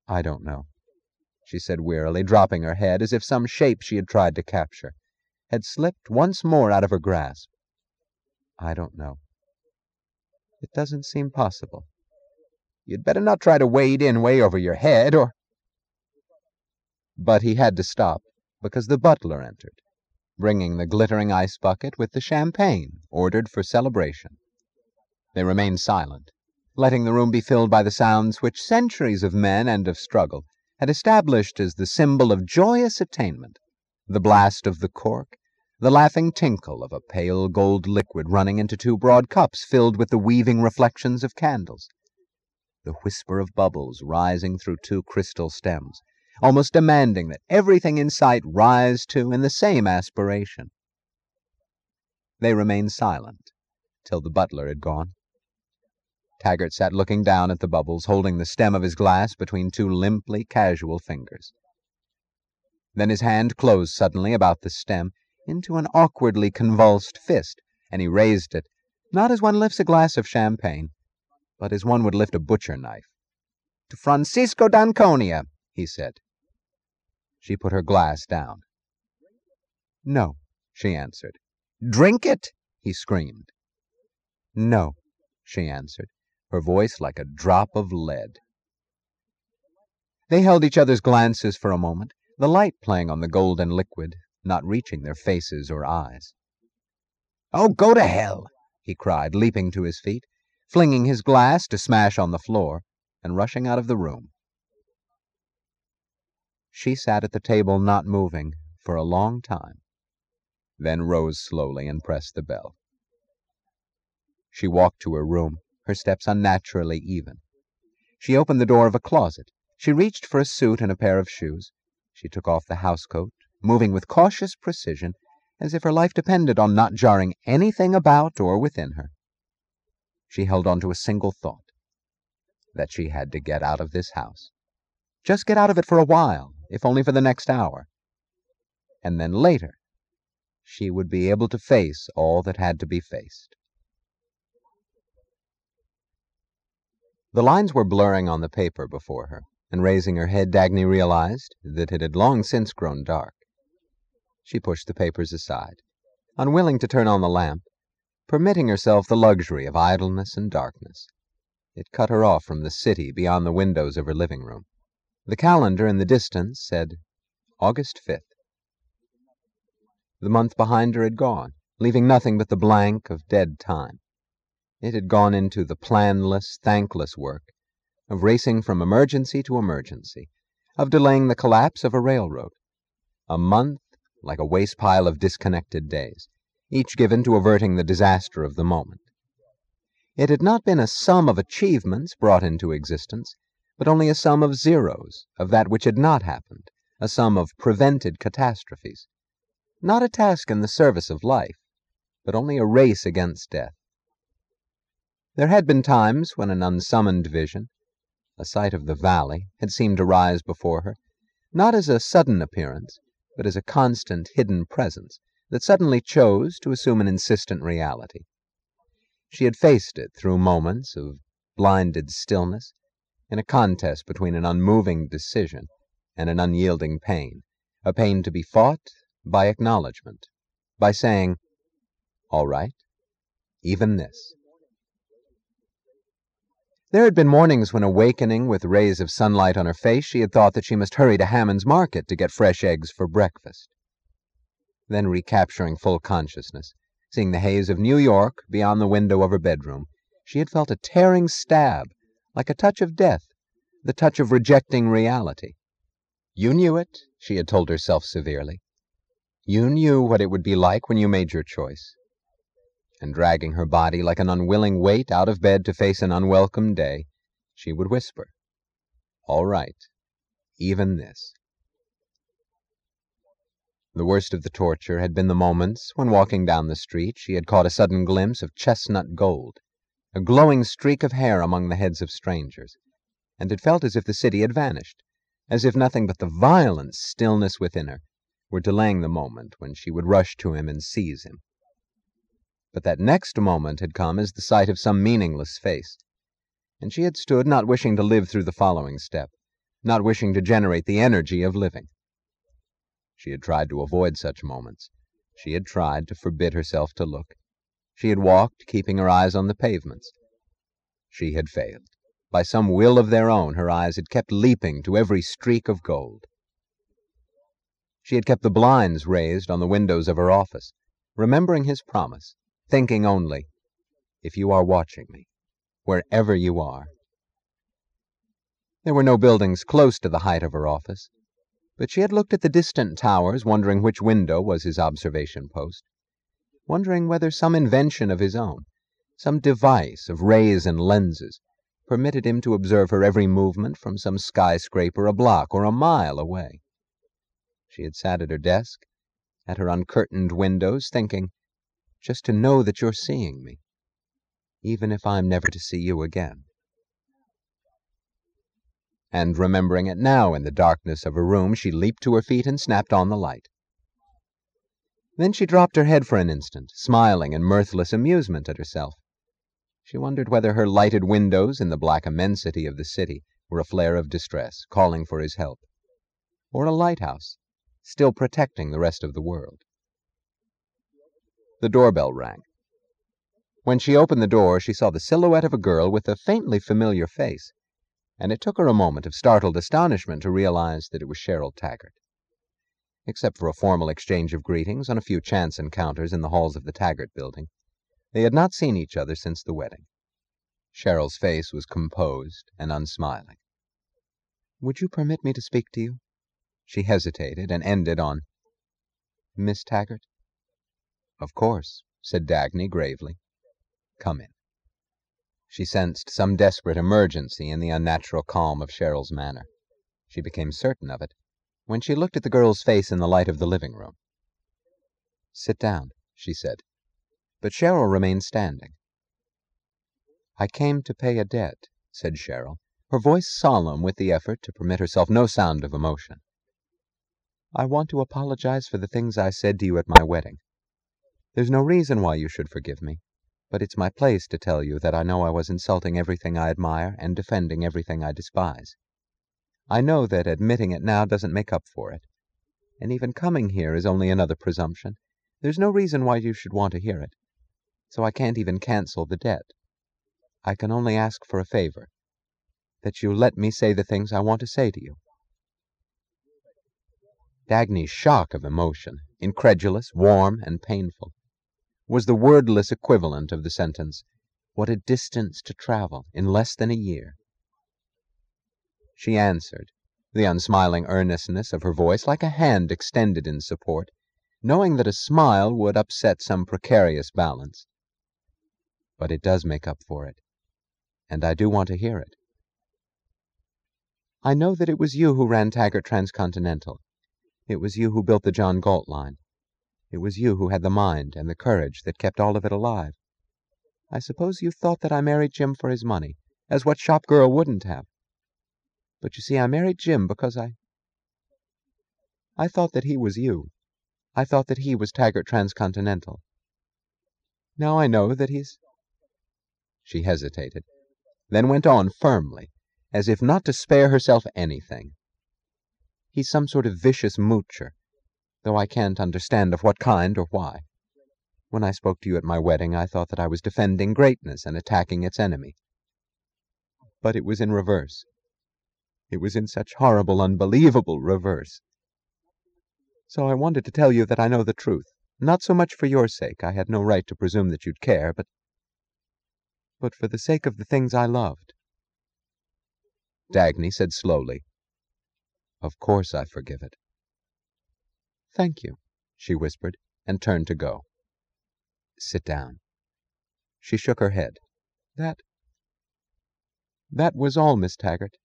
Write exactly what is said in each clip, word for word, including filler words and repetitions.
"I don't know," she said wearily, dropping her head as if some shape she had tried to capture had slipped once more out of her grasp. "I don't know. It doesn't seem possible." "You'd better not try to wade in way over your head, or—" But he had to stop, because the butler entered, bringing the glittering ice bucket with the champagne ordered for celebration. They remained silent, letting the room be filled by the sounds which centuries of men and of struggle had established as the symbol of joyous attainment: the blast of the cork, the laughing tinkle of a pale gold liquid running into two broad cups filled with the weaving reflections of candles, the whisper of bubbles rising through two crystal stems, almost demanding that everything in sight rise to in the same aspiration. They remained silent till the butler had gone. Taggart sat looking down at the bubbles, holding the stem of his glass between two limply casual fingers. Then his hand closed suddenly about the stem into an awkwardly convulsed fist, and he raised it, not as one lifts a glass of champagne, but as one would lift a butcher knife. "To Francisco d'Anconia," he said. She put her glass down. "No," she answered. "Drink it!" he screamed. "No," she answered, her voice like a drop of lead. They held each other's glances for a moment, the light playing on the golden liquid, not reaching their faces or eyes. "Oh, go to hell!" he cried, leaping to his feet, flinging his glass to smash on the floor, and rushing out of the room. She sat at the table not moving for a long time, then rose slowly and pressed the bell. She walked to her room, her steps unnaturally even. She opened the door of a closet. She reached for a suit and a pair of shoes. She took off the housecoat, moving with cautious precision, as if her life depended on not jarring anything about or within her. She held on to a single thought, that she had to get out of this house. Just get out of it for a while, if only for the next hour. And then later, she would be able to face all that had to be faced. The lines were blurring on the paper before her, and raising her head, Dagny realized that it had long since grown dark. She pushed the papers aside, unwilling to turn on the lamp, permitting herself the luxury of idleness and darkness. It cut her off from the city beyond the windows of her living room. The calendar in the distance said August fifth. The month behind her had gone, leaving nothing but the blank of dead time. It had gone into the planless, thankless work of racing from emergency to emergency, of delaying the collapse of a railroad. A month like a waste pile of disconnected days, each given to averting the disaster of the moment. It had not been a sum of achievements brought into existence, but only a sum of zeros of that which had not happened, a sum of prevented catastrophes. Not a task in the service of life, but only a race against death. There had been times when an unsummoned vision, a sight of the valley, had seemed to rise before her, not as a sudden appearance, but as a constant hidden presence that suddenly chose to assume an insistent reality. She had faced it through moments of blinded stillness, in a contest between an unmoving decision and an unyielding pain, a pain to be fought by acknowledgment, by saying, "All right, even this." There had been mornings when, awakening with rays of sunlight on her face, she had thought that she must hurry to Hammond's Market to get fresh eggs for breakfast. Then, recapturing full consciousness, seeing the haze of New York beyond the window of her bedroom, she had felt a tearing stab, like a touch of death, the touch of rejecting reality. You knew it, she had told herself severely. You knew what it would be like when you made your choice. And dragging her body like an unwilling weight out of bed to face an unwelcome day, she would whisper, "All right, even this." The worst of the torture had been the moments when, walking down the street, she had caught a sudden glimpse of chestnut gold, a glowing streak of hair among the heads of strangers, and had felt as if the city had vanished, as if nothing but the violent stillness within her were delaying the moment when she would rush to him and seize him. But that next moment had come as the sight of some meaningless face, and she had stood not wishing to live through the following step, not wishing to generate the energy of living. She had tried to avoid such moments. She had tried to forbid herself to look. She had walked, keeping her eyes on the pavements. She had failed. By some will of their own, her eyes had kept leaping to every streak of gold. She had kept the blinds raised on the windows of her office, remembering his promise, thinking only, if you are watching me, wherever you are. There were no buildings close to the height of her office, but she had looked at the distant towers, wondering which window was his observation post, wondering whether some invention of his own, some device of rays and lenses, permitted him to observe her every movement from some skyscraper a block or a mile away. She had sat at her desk, at her uncurtained windows, thinking, just to know that you're seeing me, even if I'm never to see you again. And remembering it now in the darkness of her room, she leaped to her feet and snapped on the light. Then she dropped her head for an instant, smiling in mirthless amusement at herself. She wondered whether her lighted windows in the black immensity of the city were a flare of distress, calling for his help, or a lighthouse, still protecting the rest of the world. The doorbell rang. When she opened the door, she saw the silhouette of a girl with a faintly familiar face, and it took her a moment of startled astonishment to realize that it was Cheryl Taggart. Except for a formal exchange of greetings on a few chance encounters in the halls of the Taggart building, they had not seen each other since the wedding. Cheryl's face was composed and unsmiling. "Would you permit me to speak to you?" She hesitated and ended on, "Miss Taggart?" "Of course," said Dagny gravely. "Come in." She sensed some desperate emergency in the unnatural calm of Cheryl's manner. She became certain of it when she looked at the girl's face in the light of the living room. "Sit down," she said. But Cheryl remained standing. "I came to pay a debt," said Cheryl, her voice solemn with the effort to permit herself no sound of emotion. "I want to apologize for the things I said to you at my wedding. There's no reason why you should forgive me, but it's my place to tell you that I know I was insulting everything I admire and defending everything I despise. I know that admitting it now doesn't make up for it, and even coming here is only another presumption. There's no reason why you should want to hear it, so I can't even cancel the debt. I can only ask for a favor, that you let me say the things I want to say to you." Dagny's shock of emotion, incredulous, warm, and painful, was the wordless equivalent of the sentence, "What a distance to travel in less than a year." She answered, the unsmiling earnestness of her voice like a hand extended in support, knowing that a smile would upset some precarious balance. "But it does make up for it, and I do want to hear it. I know that it was you who ran Taggart Transcontinental. It was you who built the John Galt line. It was you who had the mind and the courage that kept all of it alive. I suppose you thought that I married Jim for his money, as what shop girl wouldn't have? But you see, I married Jim because I... I thought that he was you. I thought that he was Taggart Transcontinental. Now I know that he's..." She hesitated, then went on firmly, as if not to spare herself anything. "He's some sort of vicious moocher, though I can't understand of what kind or why. When I spoke to you at my wedding, I thought that I was defending greatness and attacking its enemy. But it was in reverse. It was in such horrible, unbelievable reverse. So I wanted to tell you that I know the truth, not so much for your sake, I had no right to presume that you'd care, but, but for the sake of the things I loved." Dagny said slowly, "Of course I forgive it." "Thank you," she whispered, and turned to go. "Sit down." She shook her head. That... that was all, Miss Taggart."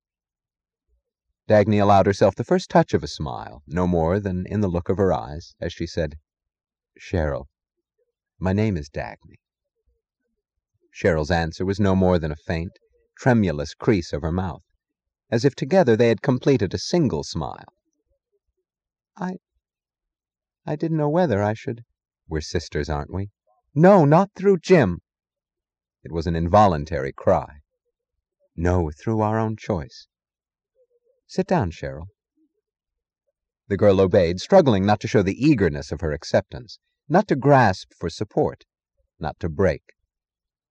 Dagny allowed herself the first touch of a smile, no more than in the look of her eyes, as she said, "Cheryl, my name is Dagny." Cheryl's answer was no more than a faint, tremulous crease of her mouth, as if together they had completed a single smile. I... I didn't know whether I should... We're sisters, aren't we?" "No, not through Jim." It was an involuntary cry. "No, through our own choice." Sit down, Cheryl. The girl obeyed, struggling not to show the eagerness of her acceptance, not to grasp for support, not to break.